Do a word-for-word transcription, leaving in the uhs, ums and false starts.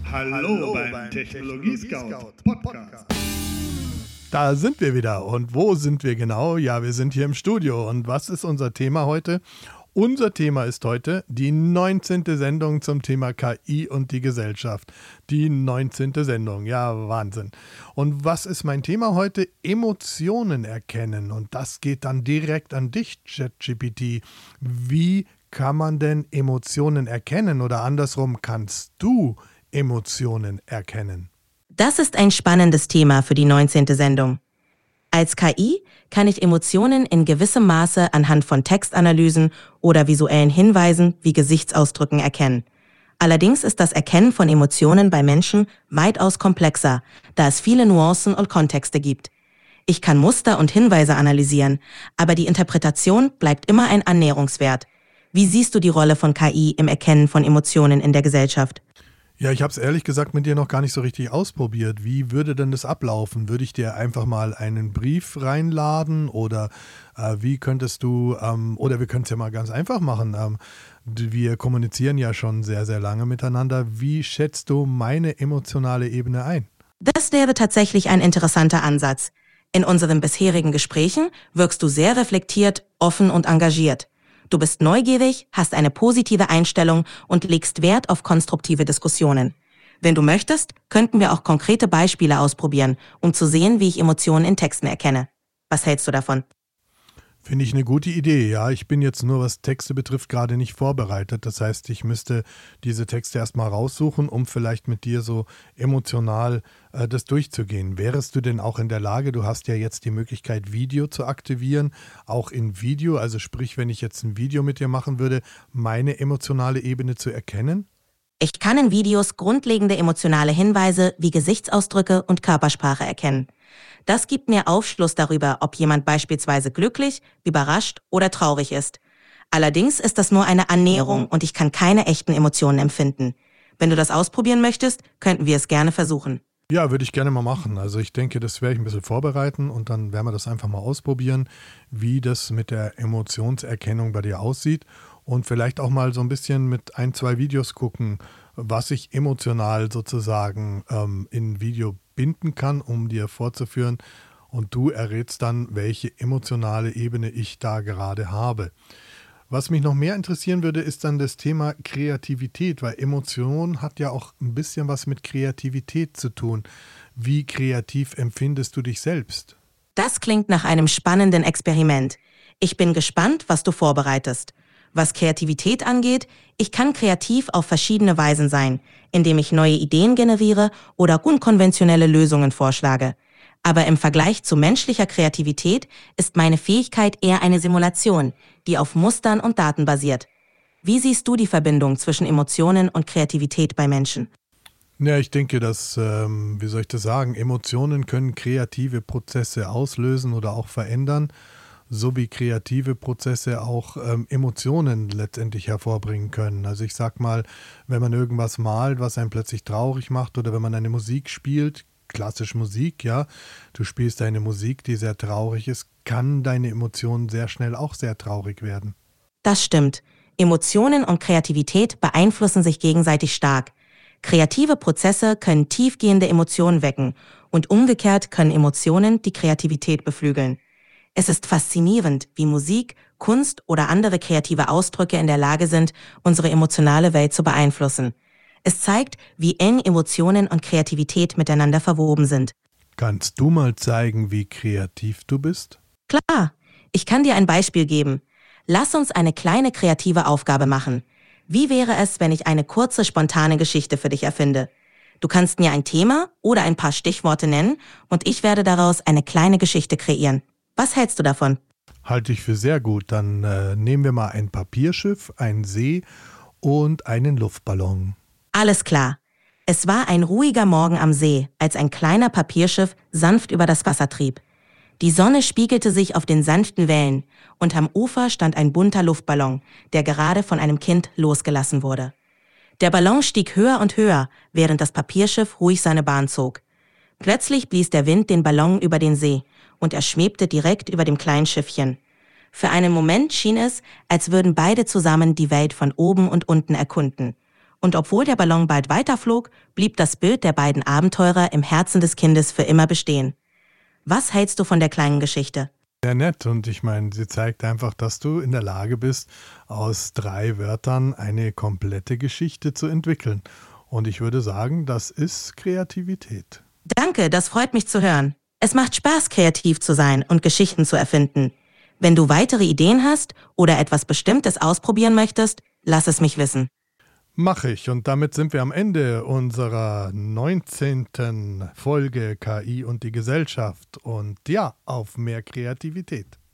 Hallo beim Technologie-Scout Podcast. Da sind wir wieder. Und wo sind wir genau? Ja, wir sind hier im Studio. Und was ist unser Thema heute? Unser Thema ist heute die neunzehnte Sendung zum Thema K I und die Gesellschaft. Die neunzehnte Sendung, ja, Wahnsinn. Und was ist mein Thema heute? Emotionen erkennen. Und das geht dann direkt an dich, ChatGPT. Wie kann man denn Emotionen erkennen? Oder andersrum, kannst du Emotionen erkennen? Das ist ein spannendes Thema für die neunzehnte Sendung. Als K I kann ich Emotionen in gewissem Maße anhand von Textanalysen oder visuellen Hinweisen wie Gesichtsausdrücken erkennen. Allerdings ist das Erkennen von Emotionen bei Menschen weitaus komplexer, da es viele Nuancen und Kontexte gibt. Ich kann Muster und Hinweise analysieren, aber die Interpretation bleibt immer ein Annäherungswert. Wie siehst du die Rolle von K I im Erkennen von Emotionen in der Gesellschaft? Ja, ich habe es ehrlich gesagt mit dir noch gar nicht so richtig ausprobiert. Wie würde denn das ablaufen? Würde ich dir einfach mal einen Brief reinladen oder äh, wie könntest du, ähm, oder wir können es ja mal ganz einfach machen. Ähm, wir kommunizieren ja schon sehr, sehr lange miteinander. Wie schätzt du meine emotionale Ebene ein? Das wäre tatsächlich ein interessanter Ansatz. In unseren bisherigen Gesprächen wirkst du sehr reflektiert, offen und engagiert. Du bist neugierig, hast eine positive Einstellung und legst Wert auf konstruktive Diskussionen. Wenn du möchtest, könnten wir auch konkrete Beispiele ausprobieren, um zu sehen, wie ich Emotionen in Texten erkenne. Was hältst du davon? Finde ich eine gute Idee, ja. Ich bin jetzt nur, was Texte betrifft, gerade nicht vorbereitet. Das heißt, ich müsste diese Texte erstmal raussuchen, um vielleicht mit dir so emotional äh, das durchzugehen. Wärest du denn auch in der Lage, du hast ja jetzt die Möglichkeit, Video zu aktivieren, auch in Video, also sprich, wenn ich jetzt ein Video mit dir machen würde, meine emotionale Ebene zu erkennen? Ich kann in Videos grundlegende emotionale Hinweise wie Gesichtsausdrücke und Körpersprache erkennen. Das gibt mir Aufschluss darüber, ob jemand beispielsweise glücklich, überrascht oder traurig ist. Allerdings ist das nur eine Annäherung und ich kann keine echten Emotionen empfinden. Wenn du das ausprobieren möchtest, könnten wir es gerne versuchen. Ja, würde ich gerne mal machen. Also ich denke, das werde ich ein bisschen vorbereiten und dann werden wir das einfach mal ausprobieren, wie das mit der Emotionserkennung bei dir aussieht und vielleicht auch mal so ein bisschen mit ein, zwei Videos gucken, was ich emotional sozusagen ähm, in Video binden kann, um dir vorzuführen und du errätst dann, welche emotionale Ebene ich da gerade habe. Was mich noch mehr interessieren würde, ist dann das Thema Kreativität, weil Emotion hat ja auch ein bisschen was mit Kreativität zu tun. Wie kreativ empfindest du dich selbst? Das klingt nach einem spannenden Experiment. Ich bin gespannt, was du vorbereitest. Was Kreativität angeht, ich kann kreativ auf verschiedene Weisen sein, indem ich neue Ideen generiere oder unkonventionelle Lösungen vorschlage. Aber im Vergleich zu menschlicher Kreativität ist meine Fähigkeit eher eine Simulation, die auf Mustern und Daten basiert. Wie siehst du die Verbindung zwischen Emotionen und Kreativität bei Menschen? Ja, ich denke, dass, ähm, wie soll ich das sagen, Emotionen können kreative Prozesse auslösen oder auch verändern, so wie kreative Prozesse auch ähm, Emotionen letztendlich hervorbringen können. Also ich sag mal, wenn man irgendwas malt, was einen plötzlich traurig macht oder wenn man eine Musik spielt, klassisch Musik, ja, du spielst eine Musik, die sehr traurig ist, kann deine Emotionen sehr schnell auch sehr traurig werden. Das stimmt. Emotionen und Kreativität beeinflussen sich gegenseitig stark. Kreative Prozesse können tiefgehende Emotionen wecken und umgekehrt können Emotionen die Kreativität beflügeln. Es ist faszinierend, wie Musik, Kunst oder andere kreative Ausdrücke in der Lage sind, unsere emotionale Welt zu beeinflussen. Es zeigt, wie eng Emotionen und Kreativität miteinander verwoben sind. Kannst du mal zeigen, wie kreativ du bist? Klar, ich kann dir ein Beispiel geben. Lass uns eine kleine kreative Aufgabe machen. Wie wäre es, wenn ich eine kurze, spontane Geschichte für dich erfinde? Du kannst mir ein Thema oder ein paar Stichworte nennen und ich werde daraus eine kleine Geschichte kreieren. Was hältst du davon? Halte ich für sehr gut. Dann äh, nehmen wir mal ein Papierschiff, einen See und einen Luftballon. Alles klar. Es war ein ruhiger Morgen am See, als ein kleiner Papierschiff sanft über das Wasser trieb. Die Sonne spiegelte sich auf den sanften Wellen und am Ufer stand ein bunter Luftballon, der gerade von einem Kind losgelassen wurde. Der Ballon stieg höher und höher, während das Papierschiff ruhig seine Bahn zog. Plötzlich blies der Wind den Ballon über den See und er schwebte direkt über dem kleinen Schiffchen. Für einen Moment schien es, als würden beide zusammen die Welt von oben und unten erkunden. Und obwohl der Ballon bald weiterflog, blieb das Bild der beiden Abenteurer im Herzen des Kindes für immer bestehen. Was hältst du von der kleinen Geschichte? Sehr nett, und ich meine, sie zeigt einfach, dass du in der Lage bist, aus drei Wörtern eine komplette Geschichte zu entwickeln. Und ich würde sagen, das ist Kreativität. Danke, das freut mich zu hören. Es macht Spaß, kreativ zu sein und Geschichten zu erfinden. Wenn du weitere Ideen hast oder etwas Bestimmtes ausprobieren möchtest, lass es mich wissen. Mache ich, und damit sind wir am Ende unserer neunzehnten Folge K I und die Gesellschaft. Und ja, auf mehr Kreativität.